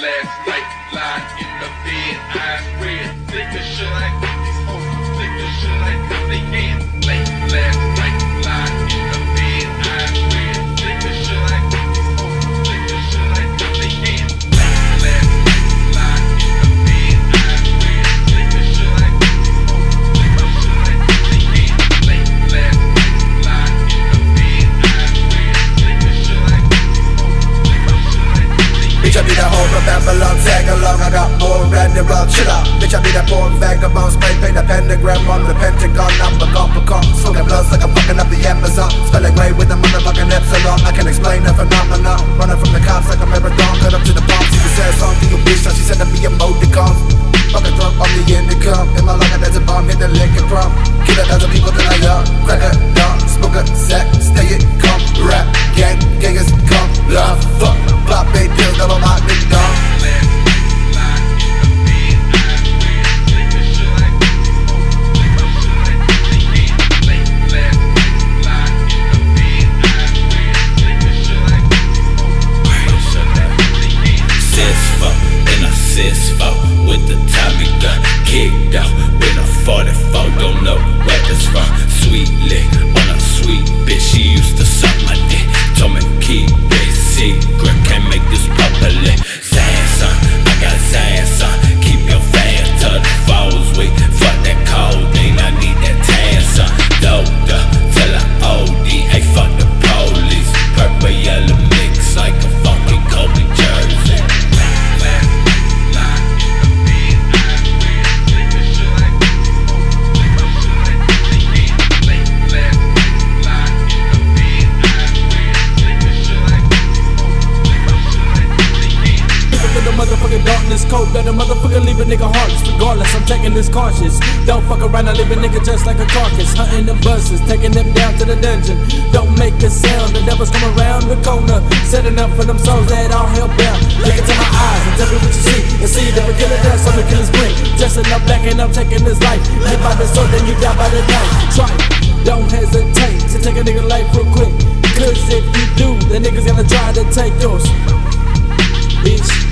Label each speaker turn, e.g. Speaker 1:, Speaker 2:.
Speaker 1: last night, lying in the bed, eyes red. Sick as shit, I got these hoes. Sick as shit, I got they hands. Late last night, lying in the bed, eyes red. Sick as shit, I got these hoes. Sick as shit, I got they hands. Late last night, lying in the bed, eyes red. Sick as shit, I got these hoes. Sick as shit, I got they hands. Late last night, lying in the bed, eyes red. Sick as shit, I got these hoes. Sick as shit, I got they hands.
Speaker 2: Bitch, I be that whole from Babylon, tag along, I got more red than rock, chill out. Bitch, I be that poor vagabond, spray paint the pentagram on the pentagon. I'm a cop, smoking blunts like I'm fucking up the Amazon. Spelling great with a motherfucking epsilon. I can explain the phenomenon. Running from the cops like a marathon, cut up to the bomb. She said song to your bitch, now she sending me emoticons. Fucking throat on the intercom. In my life, there's a bomb, hit the liquor prom. Kill a dozen people that I young. Crack a dog, smoke a sack, stay it calm. Rap, gang, gangers come. Love, fuck, pop, big pills, double my ding dong.
Speaker 3: With the Tommy gun kicked out with a 44, don't know where it's from. Sweet lick on a sweet bitch, she used to suck my dick. Told me keep this secret, can't make this public. Sad son, I got sad son, keep your fan to the falls weak. Fuck that codeine, I need that tan son. Dope till I OD, hey fuck the police. Purple yellow mix like a funky Kobe jersey.
Speaker 4: Motherfucking darkness, cold blooded motherfucker, leave a nigga heartless. Regardless, I'm taking this cautious. Don't fuck around, I leave a nigga just like a carcass. Hunting them buses, taking them down to the dungeon. Don't make a sound, the devils come around the corner, setting up for them souls that all hell bound. Look into my eyes and tell me what you see, and see that we kill it dance on the killer's brain. Dressing up black and I'm taking this life. Live by the sword, then you die by the knife. Try it, don't hesitate to take a nigga life real quick, cause if you do, the nigga's gonna try to take yours, bitch.